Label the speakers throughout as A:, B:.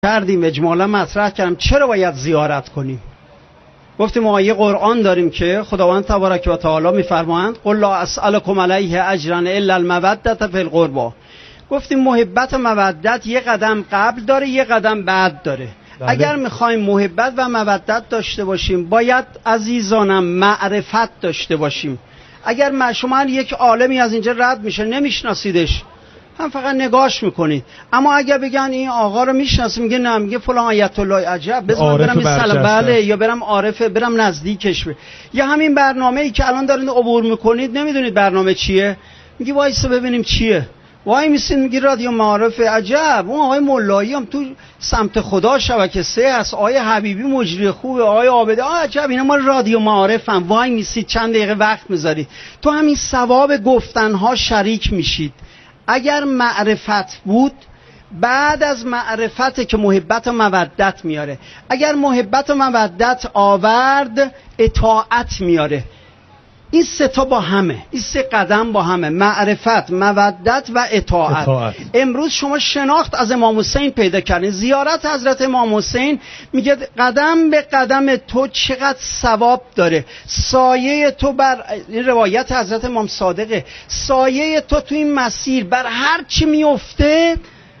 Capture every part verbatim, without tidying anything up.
A: کردیم اجمالا مطرح کردم چرا باید زیارت کنیم. گفتیم آیه قرآن داریم که خداوند تبارک و تعالی میفرمایند قل لا اسألکم علیه اجرا الا المودة فی القربى. گفتیم محبت و مودت یه قدم قبل داره یه قدم بعد داره. بله. اگر میخوایم محبت و مودت داشته باشیم باید عزیزانم معرفت داشته باشیم. اگر شما یک عالمی از اینجا رد میشه نمیشناسیدش، هم فقط نگاش میکنید، اما اگر بگن این آقا رو میشناسیم میگه نه، میگه فلان آیت الله عجب بذار برم این سلام بله، یا برم عارفه برم نزدیکش بره. یا همین برنامه ای که الان دارید عبور میکنید نمیدونید برنامه چیه، میگه وایسا ببینیم چیه، وای میسین میگی رادیو معارفه عجب اون آقای مولایی هم تو سمت خدا شبکه سه هست، آقای حبیبی مجری خوبه، آقای عابده آه عجب اینا ما رادیو معارفه هم. وای میسید چند دقیقه وقت میذارید تو همین ثواب گفتنها شریک میشید. اگر معرفت بود بعد از معرفت که محبت و مودت میاره، اگر محبت و مودت آورد اطاعت میاره. این سه تا با همه، این سه قدم با همه، معرفت، مودت و اطاعت. اطاعت. امروز شما شناخت از امام حسین پیدا کردین، زیارت حضرت امام حسین میگه قدم به قدم تو چقدر ثواب داره، سایه تو بر این روایت حضرت امام صادقه، سایه تو تو این مسیر بر هر چی میفته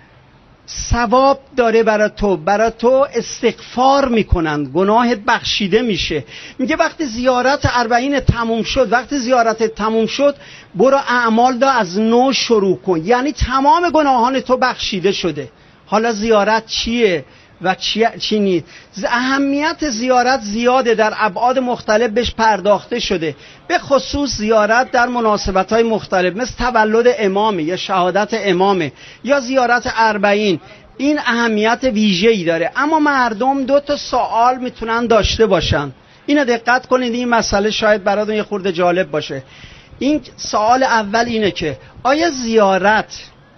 A: ثواب داره برای تو، برای تو استغفار میکنند، گناهت بخشیده میشه. میگه وقتی زیارت اربعین تموم شد، وقتی زیارت تموم شد برو اعمال دا از نو شروع کن، یعنی تمام گناهان تو بخشیده شده. حالا زیارت چیه و چی, چی نیست؟ اهمیت زیارت زیاده، در ابعاد مختلف بهش پرداخته شده، به خصوص زیارت در مناسبت‌های مختلف مثل تولد امامه یا شهادت امامه یا زیارت اربعین. این اهمیت ویژه‌ای داره. اما مردم دو تا سوال میتونن داشته باشن، اینو دقت کنید، این مسئله شاید براتون یه خورده جالب باشه. این سوال اول اینه که آیا زیارت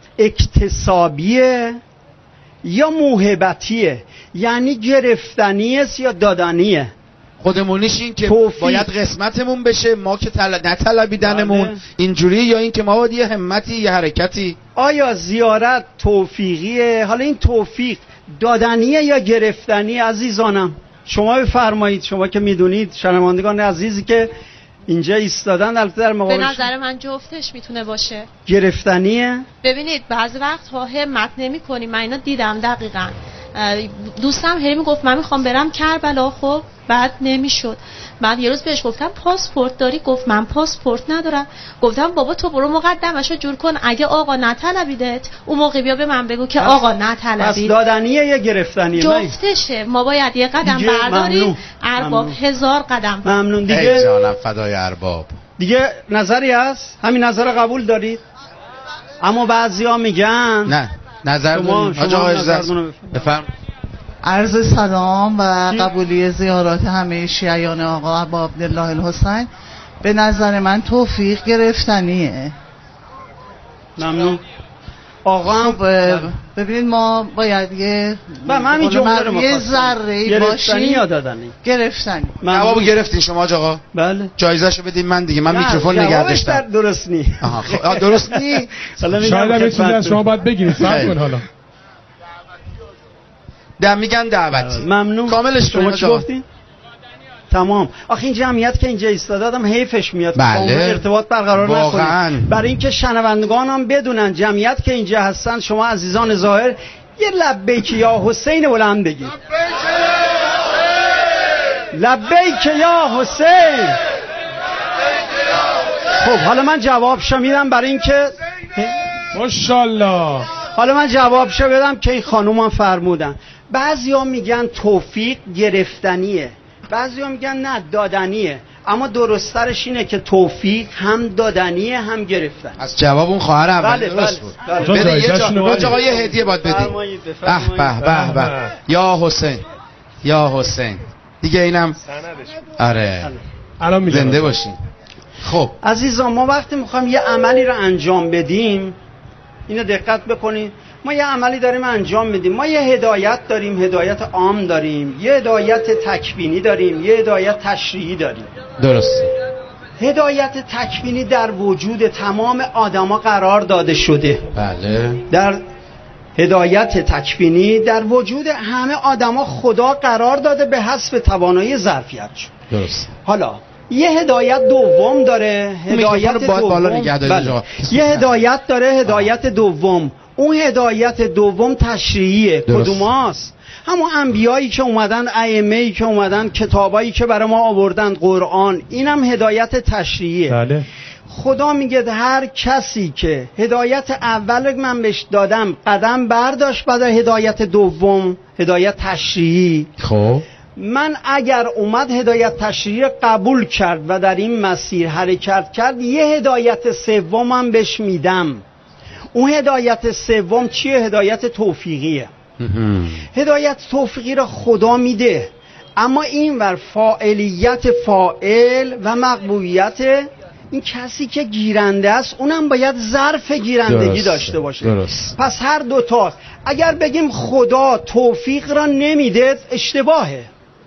A: اکتسابیه یا موهبتیه، یعنی گرفتنیه یا دادنیه؟
B: خودمونیش این که توفیق. باید قسمتمون بشه ما که تل... نطلبیدنمون اینجوری، یا این که ما باید یه همتی یه حرکتی؟
A: آیا زیارت توفیقیه؟ حالا این توفیق دادنیه یا گرفتنیه؟ عزیزانم شما بفرمایید، شما که میدونید، شنوندگان عزیزی که اینجا ایستادن البته در مقابل،
C: به نظر من جفتش میتونه باشه.
A: گرفتنیه؟
C: ببینید بعضی وقت ها همت نمی کنیم، من اینا دیدم دقیقاً. دوستم هی میگفت من میخوام برم کربلا، خب بعد نمیشد. من یه روز بهش گفتم پاسپورت داری؟ گفت من پاسپورت ندارم. گفتم بابا تو برو مقدمشو جور کن، اگه آقا نطلبیدت اون موقع بیا به من بگو که آقا نطلبید.
A: پس دادنیه یا گرفتنیه؟
C: جفتشه. ما باید یه قدم برداریم، ارباب هزار قدم.
A: ممنون دیگه.
B: ای جانم فدای ارباب.
A: دیگه نظری هست؟ همین نظر قبول دارید؟ اما بعضیا میگن
B: نه نظر داریم. آقا اجازه بفرم.
D: عرض سلام و قبولی زیارات همه شیعیان آقا ابا عبدالله الحسین. به نظر من توفیق گرفتنیه.
A: ممنون. آقا
D: خب ببینید ما باید یه
A: با من این جمله رو
D: یه ذره
A: گرفتنی یا دادنی؟
D: گرفتنی.
B: جوابو گرفتین شما آقا؟
A: بله.
B: جایزه‌شو بدین من دیگه، من میکروفون نگه داشتم.
A: درست نی.
B: آها خب درست نی.
E: شاید هم چیزی از شما باید بگیرید. صبر کن حالا.
B: دم میگن دعوتی.
A: ممنون.
B: کاملش
A: شما چی گفتین؟ تمام. آخه این جمعیت که اینجا ایستاده آدم حیفش میاد
B: بله.
A: ارتباط برقرار
B: نکنید.
A: برای اینکه شنوندگان هم بدونن جمعیت که اینجا هستن، شما عزیزان ظاهر یه لبیک یا حسین بلند بگید. لبیک یا حسین. خب حالا من جوابشو میدم برای اینکه
E: ماشاءالله.
A: حالا من جوابشو بدم که این خانومم فرمودن. بعضیا میگن توفیق گرفتنیه، بعضیا میگن نه دادنیه، اما درسترش اینه که توفیق هم دادنیه هم گرفتن.
B: از جواب اون خواهر اول
A: بله
B: درست
A: بله
B: بود. بله. یه جا آقا یه هدیه باید بدیم. به به به به. یا حسین یا حسین دیگه اینم آره الان زنده باشین. خب
A: عزیزان ما وقتی میخوایم یه عملی رو انجام بدیم، اینو دقت بکنید، ما یه عملی داریم انجام میدیم، ما یه هدایت داریم، هدایت عام داریم، یه هدایت تکوینی داریم، یه هدایت تشریعی داریم.
B: درسته.
A: هدایت تکوینی در وجود تمام آدما قرار داده شده.
B: بله.
A: در هدایت تکوینی در وجود همه آدما خدا قرار داده به حسب توانایی ظرفیت. درست. حالا یه هدایت دوم داره، هدایت دوم بله. یه هدایت داره، هدایت دوم. اون هدایت دوم تشریعیه. کدوم هاست؟ همون انبیایی که اومدن، ائمه‌ای که اومدن، کتابایی که برای ما آوردن، قرآن، اینم هدایت تشریعیه. بله. خدا میگه هر کسی که هدایت اول من بهش دادم قدم برداشت بعد هدایت دوم، هدایت تشریعی، خب من اگر اومد هدایت تشریعی قبول کرد و در این مسیر حرکت کرد، یه هدایت سومم بهش میدم. اون هدایت سوم چیه؟ هدایت توفیقیه. هدایت توفیقی را خدا میده، اما این ور فاعلیت فاعل و مقبولیت این کسی که گیرنده است اونم باید ظرف گیرندگی درست. داشته باشه. درست. پس هر دوتا اگر بگیم خدا توفیق را نمیده اشتباهه.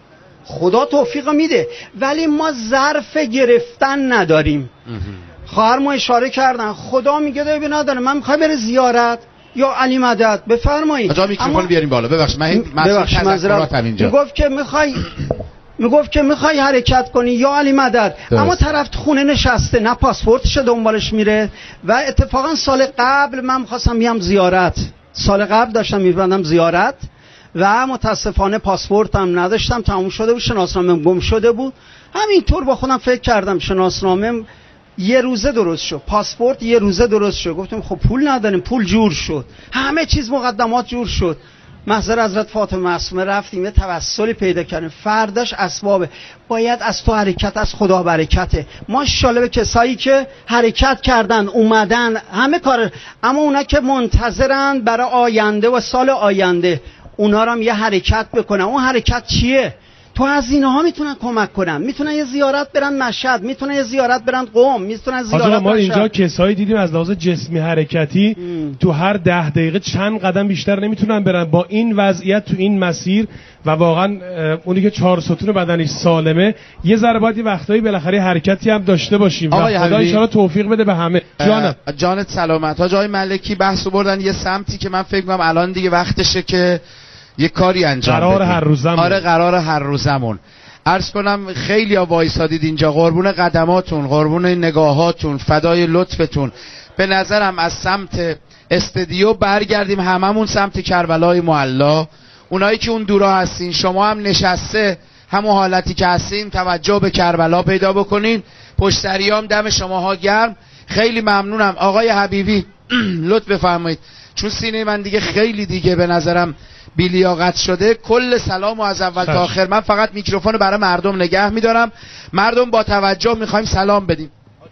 A: خدا توفیق را میده ولی ما ظرف گرفتن نداریم. خواهر ما اشاره کردن خدا میگه ببین نداره من میخوام بره زیارت یا علی مدد بفرمایید.
B: آقا میکروفون بیاریم بالا. ببخشید من
A: ببخشید معذرت اینجا. میگفت که میخوای میگفت که میخوای حرکت کنی یا علی مدد درست. اما طرف خونه نشسته نه پاسپورتش دنبالش میره. و اتفاقا سال قبل من میخواستم بیام زیارت، سال قبل داشتم میبرم زیارت و متاسفانه پاسپورتم نداشتم، تموم شده بود، شناسنامه‌ام گم شده بود. همینطور با خودم فکر کردم شناسنامه‌ام یه روزه درست شد، پاسپورت یه روزه درست شد. گفتم خب پول نداریم، پول جور شد، همه چیز مقدمات جور شد. محضر حضرت فاطمه معصومه رفتیم یه توسلی پیدا کردیم، فرداش اسبابه باید از تو حرکت، از خدا برکته. ماشاءالله به کسایی که حرکت کردن اومدن همه کار، اما اونا که منتظرن برای آینده و سال آینده اونا رو هم یه حرکت بکنن. اون حرکت چیه؟ تو از اینها میتونن کمک کنن، میتونن یه زیارت برن مشهد، میتونن یه زیارت برن قم، میتونن زیارت
E: ما اینجا کسایی دیدیم از لحاظ جسمی حرکتی ام. تو هر ده دقیقه چند قدم بیشتر نمیتونن برن. با این وضعیت تو این مسیر و واقعا اونی که چهار ستون بدنش سالمه یه ذره باید یه وقتایی بالاخره حرکتی هم داشته باشیم و خدا ان شاءالله توفیق بده به همه. جانم
B: جانت سلامت. حاج آقای ملکی بحثو بردن یه سمتی که من فکر می‌کنم الان دیگه وقتشه که یه کاری انجام
E: قرار هر روزمون.
B: آره قرار هر روزمون. عرض کنم خیلی ها وایسادید اینجا، قربون قدماتون، قربون نگاهاتون، فدای لطفتون. به نظرم از سمت استدیو برگردیم هممون سمت کربلای معلا. اونایی که اون دورا هستین شما هم نشسته همون حالتی که هستین توجه به کربلا پیدا بکنین. پشت سریام دم شماها گرم. خیلی ممنونم آقای حبیبی لطف بفرمایید چون سینه من دیگه خیلی دیگه به نظرم بیلیاقت شده. کل سلام و از اول تا آخر من فقط میکروفون رو برای مردم نگه میدارم. مردم با توجه میخوایم سلام بدیم.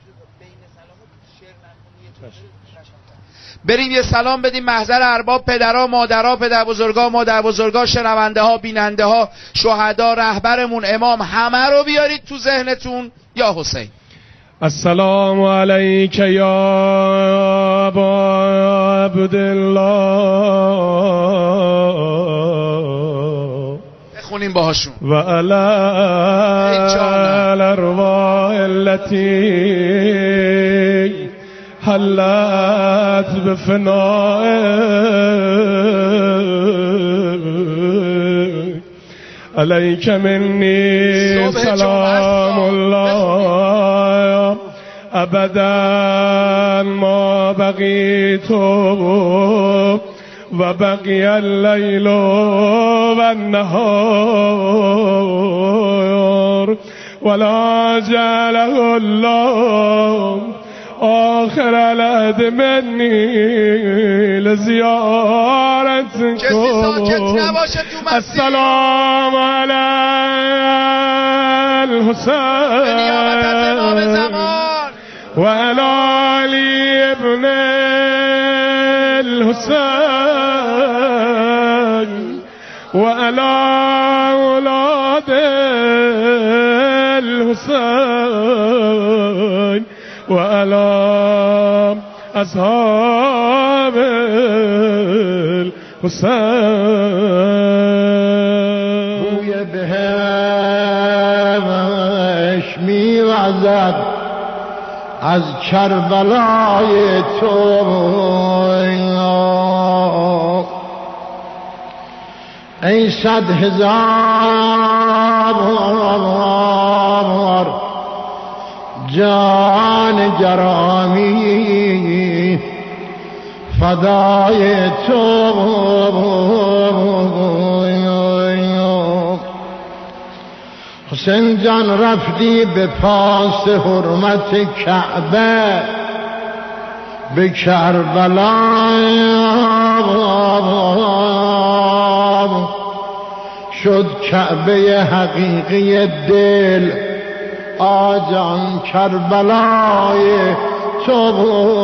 B: بریم یه سلام بدیم محضر ارباب، پدرها، مادرها، پدر بزرگا، مادر بزرگا، شنونده ها، بیننده ها، شهدا، رهبرمون، امام، همه رو بیارید تو ذهنتون. یا حسین
E: السلام علیک یا ابا عبدالله
B: بخونیم باهاشون.
E: و علی الارواح التي حلت بفناء علیک منی سلام الله ابدا ما بقیت و بقی اللیل و النهار ولا جعله الله آخر العهد منی لزیارتکم. السلام علی الحسین و علی علی ابن الحسین و علی اولاد الحسین و علی اصحاب الحسین.
F: بوی بهمش میوزد از کربلای تو ای صد هزار جان گرامی فدای تو، حسین جان رفتی به پاس حرمت کعبه به کربلا، شد کعبه حقیقی دل آجان کربلای تو.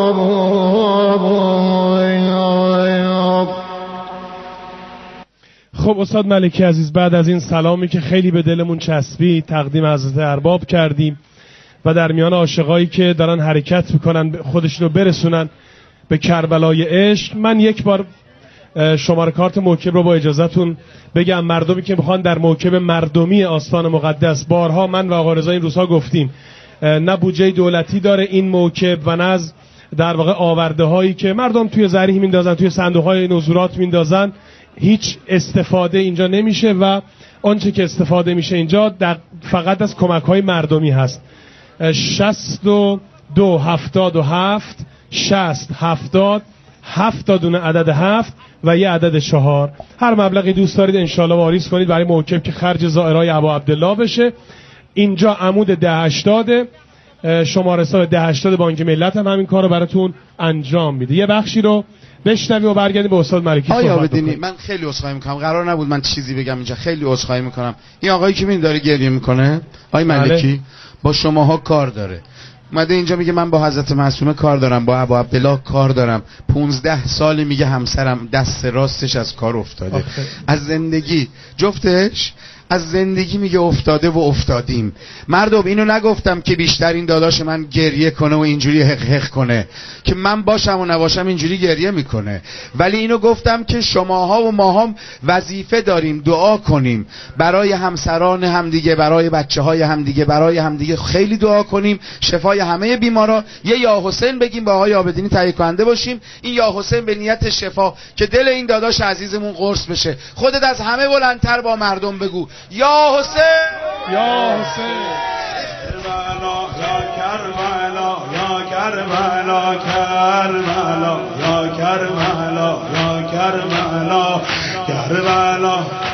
E: خب استاد ملکی عزیز، بعد از این سلامی که خیلی به دلمون چسبید تقدیم حضرت ارباب کردیم و در میان عاشقایی که دارن حرکت میکنن خودشونو برسونن به کربلای عشق، من یک بار شماره کارت موکب رو با اجازهتون بگم. مردمی که میخوان در موکب مردمی آستان مقدس، بارها من و آقا رضا این روزها گفتیم نه بودجه دولتی داره این موکب و نه از در واقع آورده هایی که مردم توی ذریح میندازن، توی صندوق های نزولات میندازن، هیچ استفاده اینجا نمیشه و آنچه که استفاده میشه اینجا در فقط از کمک های مردمی هست. شصت و دو هفتاد و هفت شصت هفتاد هفت تا دونه عدد هفت و یه عدد چهار. هر مبلغی دوست دارید انشالله واریز کنید برای موکب که خرج زائرای ابا عبدالله بشه. اینجا عمود ده هشتاد شماره حساب ده هشتاد بانک ملت هم همین کارو براتون انجام میده. یه بخشی رو بشنوی و برگردیم به استاد ملکی.
B: آیا بدینی من خیلی عذرخواهی میکنم، قرار نبود من چیزی بگم اینجا، خیلی عذرخواهی میکنم. این آقایی که میبینی داره گریه میکنه، آقای ملکی با شماها کار داره، اومده اینجا میگه من با حضرت معصومه کار دارم، با ابا عبدالله کار دارم، پونزده سال میگه همسرم دست راستش از کار افتاده. آخه. از زندگی جفتش از زندگی میگه افتاده و افتادیم. مردم اینو نگفتم که بیشتر این داداش من گریه کنه و اینجوری حق حق کنه که من باشم و نباشم اینجوری گریه میکنه، ولی اینو گفتم که شماها و ما هم وظیفه داریم دعا کنیم برای همسران همدیگه، برای بچه های همدیگه، برای همدیگه خیلی دعا کنیم، شفای همه بیمارا. یه یا حسین بگیم با آقای عابدینی تهیه کننده باشیم، این یا حسین به نیت شفا که دل این داداش عزیزمون قرص بشه. خودت از همه بلندتر با مردم بگو یا حسین،
E: یا حسین،
G: کربلا یا کربلا، یا کربلا، یا کربلا، یا کربلا، یا کربلا.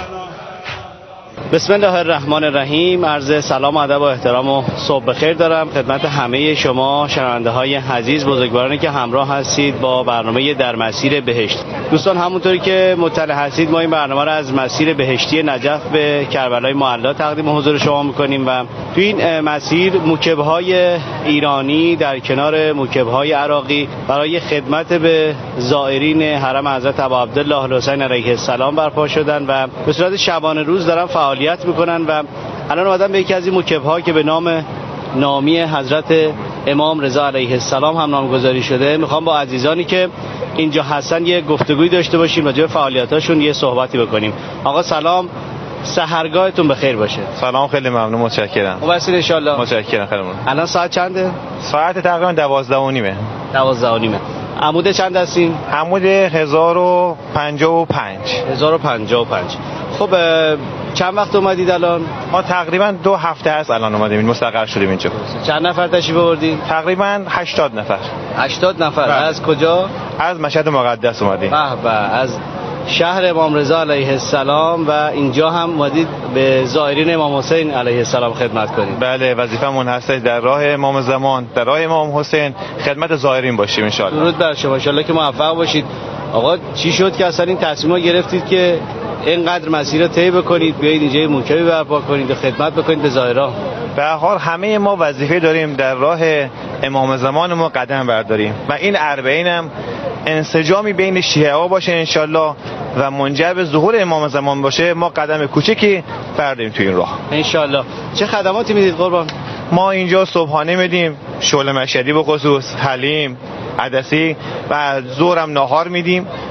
H: بسم الله الرحمن الرحیم. عرض سلام و ادب و احترام و صبح بخیر دارم خدمت همه شما شنونده های عزیز، بزرگوارانی که همراه هستید با برنامه در مسیر بهشت. دوستان همونطوری که مطلع هستید ما این برنامه را از مسیر بهشتی نجف به کربلای معلا تقدیم حضور شما میکنیم و تو این مسیر موکب‌های ایرانی در کنار موکب‌های عراقی برای خدمت به زائرین حرم حضرت ابا عبدالله الحسین علیه السلام برپا شدن و به صورت شبانه روز دارن فعالیت میکنن و الان اومدن به یکی از این موکب‌ها که به نام نامی حضرت امام رضا علیه السلام هم نامگذاری شده، میخوام با عزیزانی که اینجا هستن یه گفتگوی داشته باشیم، راجع به فعالیتاشون یه صحبتی بکنیم. آقا سلام، سحرگاهتون بخیر باشه.
I: سلام، خیلی ممنون، متشکرم.
H: مبارک ان شاء الله.
I: متشکرم خیلی ممنون.
H: الان ساعت چنده؟
I: ساعت تقریبا دوازده و نیمه.
H: دوازده و نیمه. عمود چند هستین؟
I: عمود هزار و پنجاه و پنج.
H: هزار و پنجاه و پنج. خب چند وقت اومدید الان؟
I: ما تقریبا دو هفته است الان اومدیم، این مستقر شدیم اینجا.
H: چند نفر تشریف آوردین؟
I: تقریبا هشتاد نفر.
H: هشتاد نفر. بله. از کجا؟
I: از مشهد مقدس اومدیم.
H: به به، از شهر امام رضا علیه السلام و اینجا هم اومدید به زائرین امام حسین علیه السلام خدمت کنید.
I: بله، وظیفمون هست در راه امام زمان، در راه امام حسین خدمت زائرین باشیم ان شاء الله.
H: درود بر شما، ان شاء الله که موفق باشید. آقا چی شد که اصلا این تصمیم رو گرفتید که اینقدر مسیر رو طی بکنید بیایید اینجا موکبی برپا کنید و خدمت بکنید به زائران؟
I: به هر حال همه ما وظیفه داریم در راه امام زمان ما قدم برداریم و این اربعین هم انسجامی بین شیعه ها باشه انشالله و منجر به ظهور امام زمان باشه. ما قدم کوچکی برداریم تو این راه
H: انشالله. چه خدماتی میدید قربان؟
I: ما اینجا صبحانه میدیم، شعله مشهدی به خصوص، حلیم، عدسی و ظهرم ناهار میدیم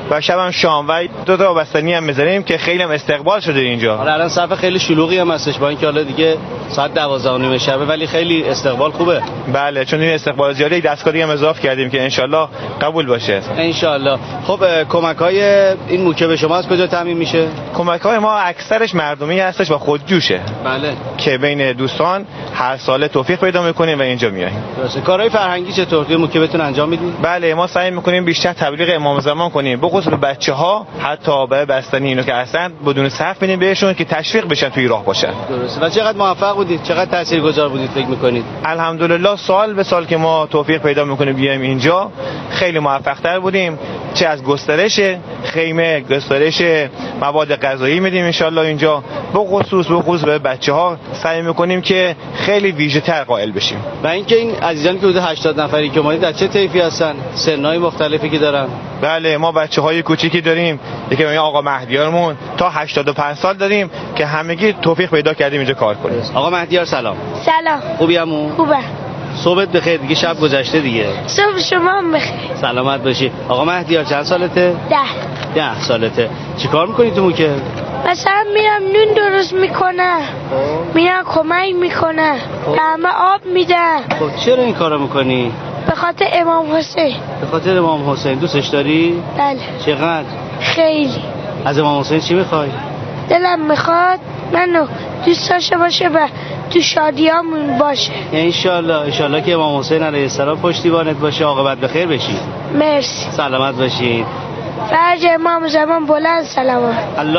I: و شب هم شام و دو تا بستنی هم می‌ذاریم که خیلی هم استقبال شده اینجا.
H: حالا الان صف خیلی شلوغی هم هستش با اینکه حالا دیگه ساعت دوازده و نیم شبه ولی خیلی استقبال خوبه.
I: بله چون این استقبال زیاده دستکاری هم اضافه کردیم که انشالله قبول باشه.
H: انشالله. خب کمک‌های این موکب شما از کجا تامین میشه؟
I: کمک‌های ما اکثرش مردمی هستش و خودجوشه.
H: بله.
I: که بین دوستان هر سال توفیق پیدا می‌کنیم و اینجا میایم.
H: درسته. کارهای فرهنگی چطور توی موکبتون انجام میدید؟
I: بله ما سعی می‌کنیم بیشتر تبلیغ امام زمان کنیم. بخصوص به بچه‌ها حتی به بستنی اینو که اصلا بدون صف می‌دیم بهشون که تشویق بشن توی راه باشن.
H: درسته. و چقدر موفق بودید؟ چقدر تاثیرگذار بودید فکر می‌کنید؟
I: الحمدلله سال به سال که ما توفیق پیدا می‌کنیم بیایم اینجا خیلی موفق‌تر بودیم. چه از گسترش خیمه، گسترش مواد غذایی میدیم انشالله اینجا. به خصوص به خصوص به بچه‌ها سعی می‌کنیم که خیلی ویژه‌تر قائل بشیم.
H: و اینکه این عزیزانی که حدود هشتاد نفری که اومدید از چه طیفی هستن؟ سن‌های مختلفی که دارن؟
I: بله ما بچه‌های کوچیکی داریم. یکی آقا مهدیارمون تا هشتاد و پنج سال داریم که همگی توفیق پیدا کردیم اینجا کار کنیم.
H: آقا مهدیار سلام.
J: سلام.
H: خوبی عمو؟
J: خوبه.
H: صبحت بخیر دیگه شب گذشته دیگه.
J: صبح شما هم بخیر.
H: سلامت باشی. آقا مهدیار چند سالته؟
J: ده.
H: ده سالته. چیکار می‌کنی تو موکب؟
J: مثلا میرم نون درست میکنه، میرم کمک میکنه، به همه آب میدم.
H: خب چرا این کارو میکنی؟
J: به خاطر امام حسین.
H: به خاطر امام حسین. دوستش داری؟
J: بله.
H: چقدر؟
J: خیلی.
H: از امام حسین چی میخوای؟
J: دلم میخواد منو دوست داشته باشه و تو شادیامون باشه.
H: انشالله انشالله که امام حسین علیه السلام پشتیبانت باشه، عاقبت بخیر بشی.
J: مرسی.
H: سلامت باشید.
J: فرج امام زمان بلند سلامت.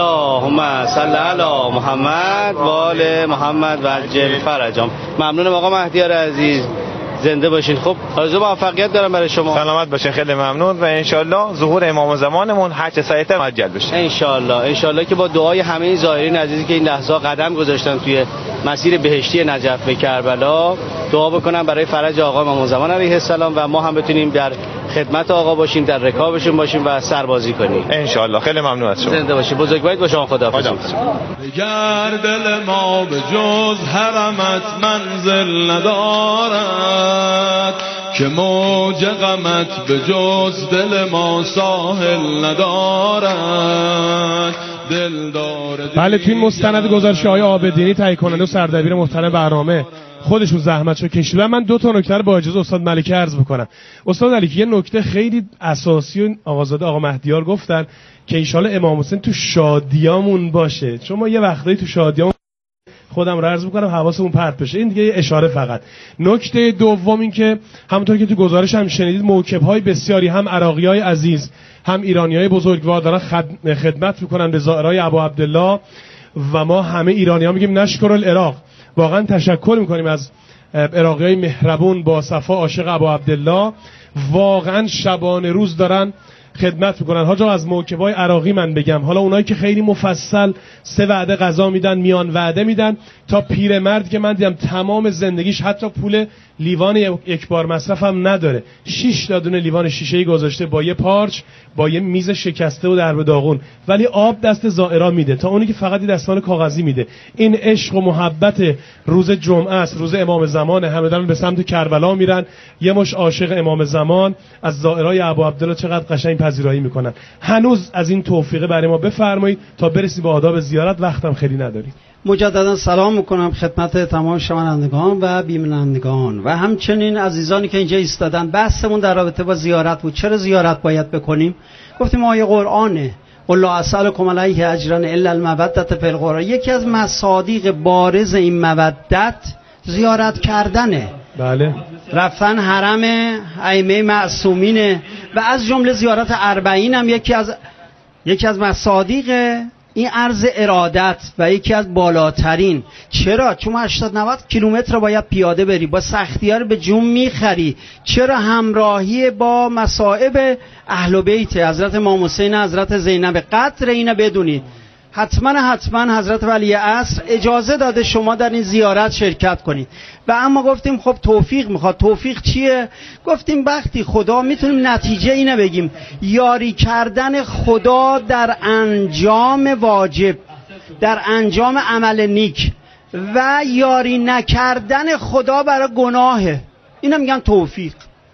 H: اللهم صل علی محمد و آل محمد و عجل فرجهم. ممنونم آقا مهدیار عزیز، زنده باشین. خب آرزو موفقیت دارم برای شما.
I: سلامت باشین، خیلی ممنون و انشالله ظهور امام زمانمون هر چه سریعتر معجل بشه.
H: انشالله انشالله که با دعای همه زائرین عزیزی که این لحظه قدم گذاشتن توی مسیر بهشتی نجف به کربلا دعا بکنم برای فرج آقا امام زمان علیه السلام و ما هم بتونیم در خدمت آقا باشیم، در رکابشون باشیم و سربازی کنیم
I: انشالله. خیلی ممنون از شما.
H: زنده باشید. بزرگوارید با شما. خداحافظ.
G: گر دل ما به جز حرمت منزل ندارد، که موج غمت به جز دل ما ساحل ندارد.
E: بله توی این مستند گزارش آقای عابدینی تهیه کننده و سردبیر محترم برنامه خودشون زحمتشو کشیدن. من دو تا نکته رو با اجازه استاد ملکی عرض بکنم. استاد ملکی یه نکته خیلی اساسی و آقازاده آقا مهدیار گفتن که ان شاءالله امام حسین تو شادیامون باشه، چون ما یه وقتایی تو شادیامون خودم رو عرض میکنم حواسمون پرت بشه. این دیگه یه اشاره فقط. نکته دوم این که همونطور که تو گزارش هم شنیدید موکب‌های بسیاری هم عراقی‌های عزیز هم ایرانی‌های بزرگوار دارن خدمت میکنن به زائرای ابو عبدالله و ما همه ایرانی‌ها میگیم نشکر العراق. واقعا تشکر میکنیم از عراقی‌های مهربون با صفا عاشق ابو عبدالله، واقعا شبانه روز دارن خدمت میکنن. حاج آقا از موکبای عراقی من بگم، حالا اونایی که خیلی مفصل سه وعده غذا میدن، میان وعده میدن، تا پیرمرد که من دیدم تمام زندگیش حتی پول لیوان یک بار مصرف هم نداره، شش تا دونه لیوان شیشه‌ای گذاشته با یه پارچ با یه میز شکسته و درب داغون، ولی آب دست زائرا میده تا اونی که فقط دستمال کاغذی میده. این عشق و محبت روز جمعه است، روز امام زمان، همه دارن به سمت کربلا میرن. یه مش عاشق امام زمان از زائرای ابو عبدالله چقدر قشنگ پذیرایی میکنن. هنوز از این توفیق برای ما بفرمایید تا برسیم به آداب زیارت، وقتم خیلی نداریم.
A: مجددا سلام میکنم خدمت تمام شنوندگان و بینندگان و همچنین عزیزانی که اینجا ایستادن. بحثمون در رابطه با زیارت بود. چرا زیارت باید بکنیم؟ گفتیم آیه قرآنه قل لا اسألکم علیه اجرا الا المودة فی القربى. یکی از مصادیق بارز این مودت زیارت کردنه.
E: بله.
A: رفتن حرم ائمه معصومینه و از جمله زیارت اربعین هم یکی از یکی از مصادیق این عرض ارادت و یکی از بالاترین. چرا؟ چون هشتاد نود کیلومتر باید پیاده بری، با سختی‌ها رو به جون میخری. چرا؟ همراهی با مصائب اهل بیت حضرت امام حسین، حضرت زینب. قدر اینو بدونید. حتما حتما حضرت ولی عصر اجازه داده شما در این زیارت شرکت کنید. و اما گفتیم خب توفیق میخواد. توفیق چیه؟ گفتیم وقتی خدا میتونیم نتیجه اینو بگیم، یاری کردن خدا در انجام واجب، در انجام عمل نیک و یاری نکردن خدا برای گناهه. اینو میگن توفیق.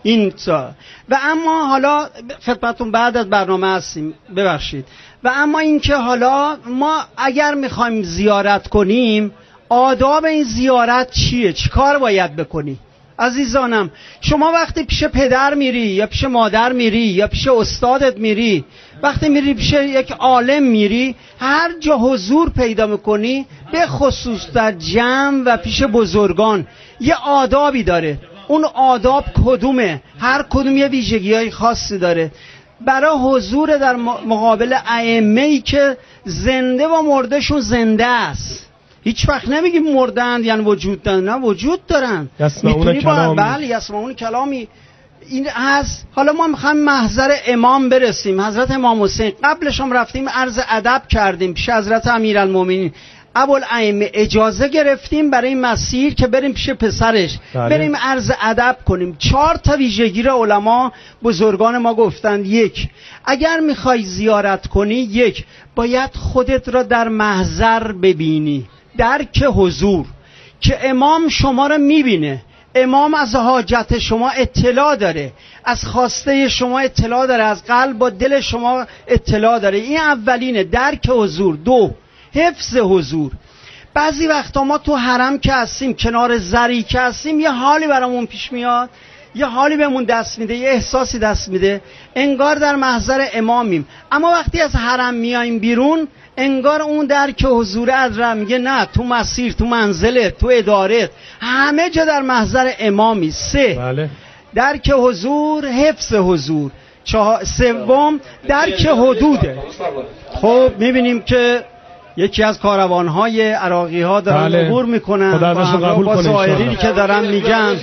A: این تا. و اما حالا خدمتتون بعد از برنامه هستیم، ببخشید. و اما اینکه حالا ما اگر میخوایم زیارت کنیم، آداب این زیارت چیه؟ چی کار باید بکنی؟ عزیزانم، شما وقتی پیش پدر میری یا پیش مادر میری یا پیش استادت میری، وقتی میری پیش یک عالم میری، هر جا حضور پیدا میکنی، به خصوص در جمع و پیش بزرگان یه آدابی داره. اون آداب کدومه؟ هر کدوم یه ویژگی‌های خاصی داره. برای حضور در مقابل ائمه‌ای که زنده و مردهشون زنده است. هیچ وقت نمیگیم مردند یعنی وجود دارن، نه وجود دارن.
E: یسمعون کلامی.
A: بله یسمعون کلامی. این هست. حالا ما میخوایم محضر امام برسیم، حضرت امام حسین. قبلش هم رفتیم عرض ادب کردیم پیش حضرت امیرالمومنین ابوالائمه، اجازه گرفتیم برای این مسیر که بریم پیش پسرش، بله. بریم عرض ادب کنیم. چهار تا ویژگی را علما بزرگان ما گفتند. یک، اگر میخوای زیارت کنی، یک باید خودت را در محضر ببینی، درک حضور، که امام شما را میبینه، امام از حاجت شما اطلاع داره، از خواسته شما اطلاع داره، از قلب و دل شما اطلاع داره. این اولینه، درک حضور. دو، حفظ حضور. بعضی وقتا ما تو حرم که هستیم، کنار زری که هستیم، یه حالی برامون پیش میاد، یه حالی بهمون دست میده، یه احساسی دست میده، انگار در محضر امامیم. اما وقتی از حرم میایم بیرون، انگار اون درک حضور از را میگه نه، تو مسیر، تو منزلت، تو ادارت، همه جا در محضر امامی. سه، بله. درک حضور، حفظ حضور. چهار، سوم درک حدوده. خب میبینیم که یکی از کاروانهای عراقی ها دارن بله. عبور میکنن،
E: خدا ازشون قبول کنه،
A: ظاهری که دارن میگن.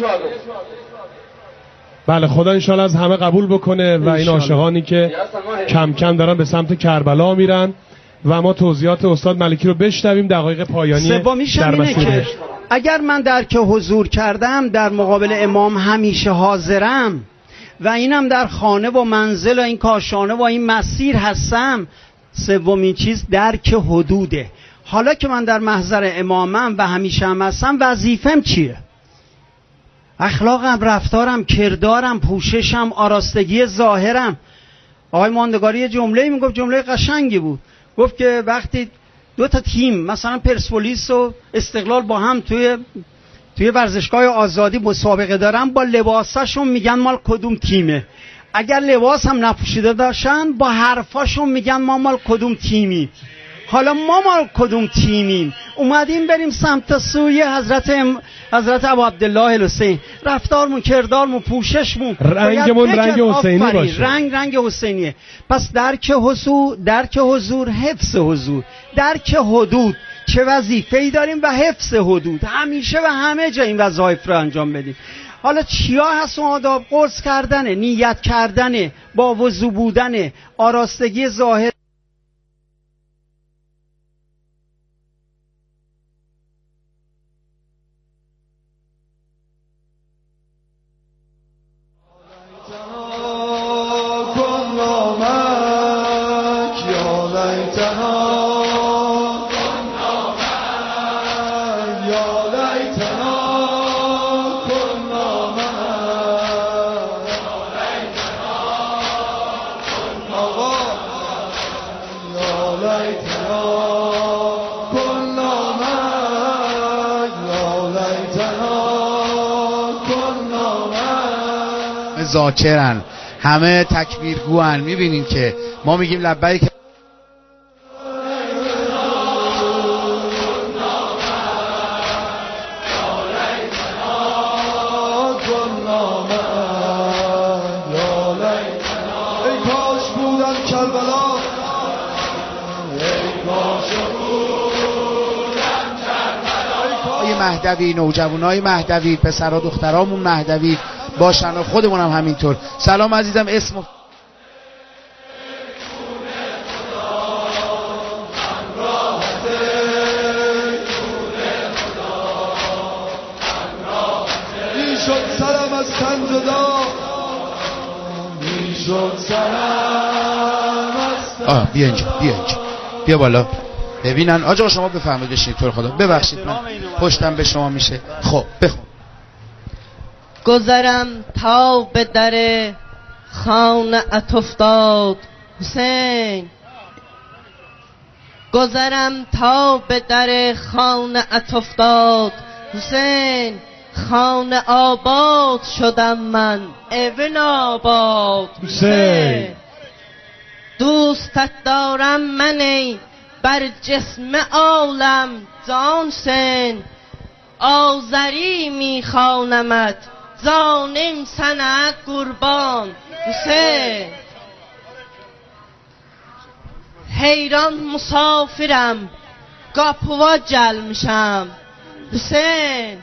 E: بله خدا انشالله از همه قبول بکنه و این عاشقانی که کم کم دارن به سمت کربلا میرن و ما توضیحات استاد ملکی رو بشنویم دقایق پایانی در مسیر.
A: اگر من درک حضور کردم، در مقابل امام همیشه حاضرم و اینم در خانه و منزل و این کاشانه و این مسیر هستم. سومین چیز درک حدوده. حالا که من در محضر امامم و همیشه هم هستم، وظیفم چیه؟ اخلاقم، رفتارم، کردارم، پوششم، آراستگی ظاهرم. آقای ماندگاری یه جمله میگفت، جمله قشنگی بود، گفت که وقتی دو تا تیم مثلا پرسپولیس و استقلال با هم توی توی ورزشگاه آزادی مسابقه دارن، با لباساشون میگن مال کدوم تیمه. اگر لباس هم نپوشیده داشتن، با حرفاشون میگن ما مال کدوم تیمی. حالا ما مال کدوم تیمیم؟ اومدیم بریم سمت سوی حضرت ام... حضرت ابو عبدالله الحسین. رفتارمون، کردارمون، پوششمون،
E: رنگمون رنگ حسینی باشه.
A: رنگ رنگ حسینیه. پس درک حضور، درک حضور، حفظ حضور، درک حدود، چه وظیفه‌ای داریم و حفظ حدود. همیشه و همه جا این وظایف رو انجام بدیم. حالا چیا هست اون آداب؟ قرص کردنه، نیت کردنه، با وضو بودنه، آراستگی ظاهر.
B: ذاکرن، همه تکبیرگوان. میبینین که ما میگیم لبیک مهدوی، نوجوانای مهدوی، پسرا دخترامون مهدوی باشن و خودمون هم همینطور. سلام عزیزم، اسم
G: میشد سرم از تن جدا، میشد سرم از تن.
B: آه بیا اینجا، بیا اینجا، بیا بالا ببینن. آجا شما بفرمایید بشینید. طور خدا ببخشید من پشتم به شما میشه. خب بخون.
K: گذرم تا به در خانه ات افتاد حسین، گذرم تا به در خانه ات افتاد حسین، خانه آباد شدم من ابن آباد حسین. دوستت دارم من ای بر جسم عالم جان سن، آذری میخوانمت جانم سنه قربان حسین. حیران مسافرم قاپوا جلمشم حسین،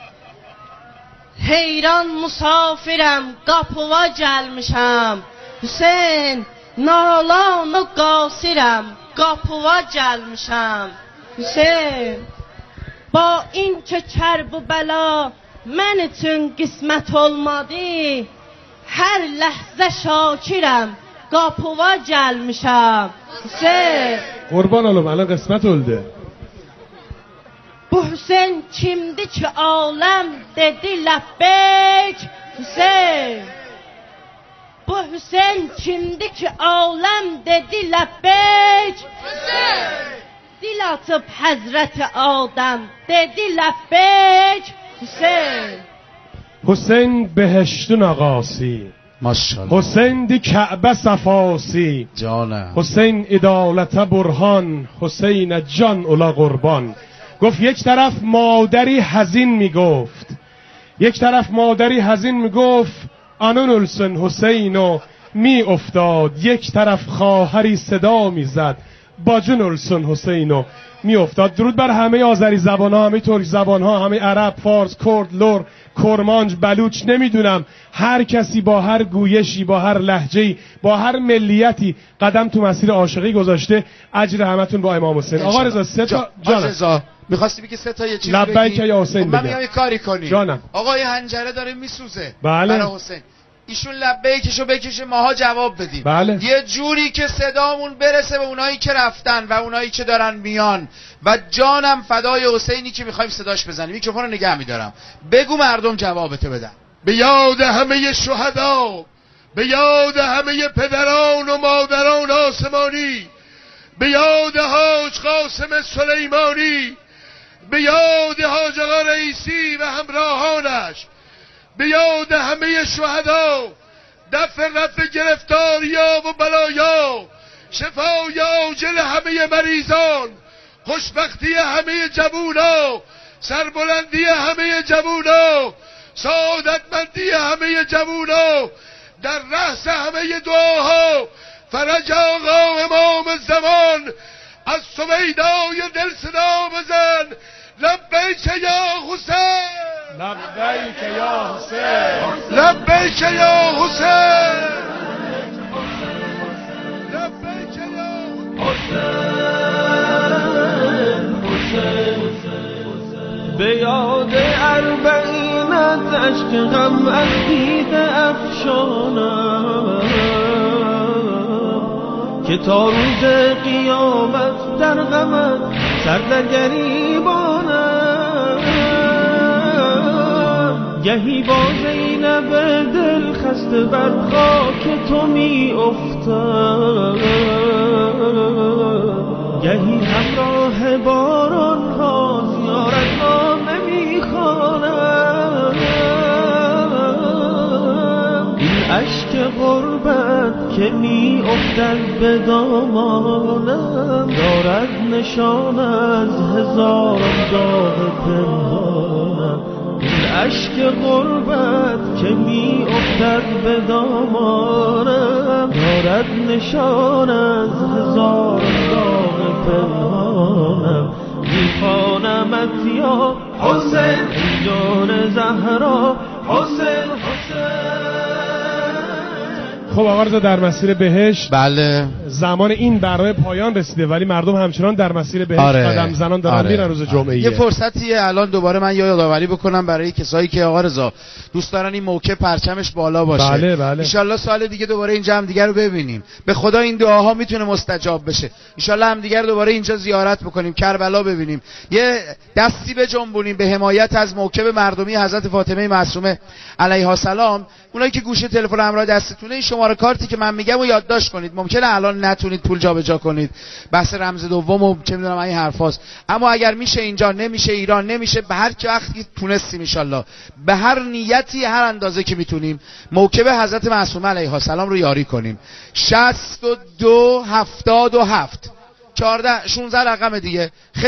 K: حیران مسافرم قاپوا جلمشم حسین، نالان و قاصرم قاپوا جلمشم حسین. با این که کرب و بلا من için قسمت olmadı، her لحظه شاکرم قاپوا جلمشم حسین.
E: قربان oğlum الان قسمت oldu.
K: Bu Hüseyin kimdi ki alem dedi lebbeyk Hüseyin. Bu Hüseyin kimdi ki alem dedi lebbeyk Hüseyin. Dil atıp Hazreti Adem dedi lebbeyk Hüseyin.
E: Hüseyin behştün ağası.
B: Maşallah.
E: Hüseyin di Ka'be safası.
B: Canım.
E: Hüseyin idalete burhan. Hüseyin can ola qurban. گفت یک طرف مادری حزین میگفت، یک طرف مادری حزین میگفت آنون السن حسین و می افتاد، یک طرف خواهری صدا میزد باجون السن حسین و می افتاد. درود بر همه آذری زبان ها، همه ترک زبان ها، همه عرب، فارس، کرد، لور، کرمانج، بلوچ، نمیدونم هر کسی با هر گویشی، با هر لهجه‌ای، با هر ملیتی قدم تو مسیر عاشقی گذاشته. اجر همتون با امام حسین. آقا رضا سه تا جان
B: می‌خواستی بگی سه تا یه چیزی بگی؟
E: لبیک یا حسین بگم.
B: من میام یه کاری کنی.
E: جانم.
B: آقای هنجره داره میسوزه.
E: بله.
B: برای حسین. ایشون لبیکشو بکشه ماها جواب بدیم.
E: بله.
B: یه جوری که صدامون برسه به اونایی که رفتن و اونایی که دارن میان و جانم فدای حسینی که میخوایم صداش بزنیم. میکروفون رو نگه میدارم. بگو مردم جوابتو بدن.
F: به یاد همه شهدا، به یاد همه پدران و مادران آسمانی، به یاد حاج قاسم سلیمانی، به یاد حاج آقا رئیسی و همراهانش، به یاد همه شهدا، دفع رفع گرفتاریا و بلایا، شفای عاجل همه مریضان، خوشبختی همه جوونا، سربلندی همه جوونا، سعادتمندی همه جوونا، در رأس همه دعاها فرج آقا امام زمان. از سویدای دل صدا بزن لبیک یا حسین،
E: لبیک یا حسین،
F: لبیک یا حسین، لبیک یا
G: حسین. به یاد اربعینت اشک غم از دیده افشانم که تا روز قیامت در غمت سر در گریبانم. گهی با زینب دل خسته بر خاک تو می افتم، گهی همراه باران ها زیارت نامه می خوانم. این اشک غربت که می افتد به دامانم دارد نشان از هزاران داغ پنهانم. این اشک غربت که می افتد به دامانم دارد نشان از هزاران داغ پنهانم. میخوانمت یا حسین جان زهرا، حسین حسین
E: خب آقا رضا در مسیر بهشت
B: بله
E: زمان این برنامه پایان رسیده ولی مردم همچنان در مسیر بهشت
B: آره.
E: قدم زنان دارن میرن.
B: آره.
E: روز جمعه
B: یه فرصتیه الان دوباره من یادآوری بکنم برای کسایی که آقا رضا دوست دارن این موقع پرچمش بالا باشه.
E: بله بله.
B: ان شاء الله سال دیگه دوباره اینجا هم دیگه رو ببینیم. به خدا این دعاها میتونه مستجاب بشه. ان شاء الله هم دیگه رو دوباره اینجا زیارت بکنیم، کربلا ببینیم، یه دستی بجنبونیم به حمایت از موکب مردمی حضرت فاطمه معصومه علیها السلام. اونایی که گوشه تلفن همراه دستتونه این شماره کارتی که من میگم رو یادداشت کنید. ممکنه الان نتونید پول جابجا کنید، بحث رمز دوم و چه میدونم این حرفاست، اما اگر میشه اینجا، نمیشه ایران، نمیشه به هر وقتی تونستیم ان شاء الله به هر نیتی هر اندازه که میتونیم موکب حضرت معصومه علیها السلام رو یاری کنیم. شصت و دو هفتاد و هفت چهارده شانزده رقم دیگه.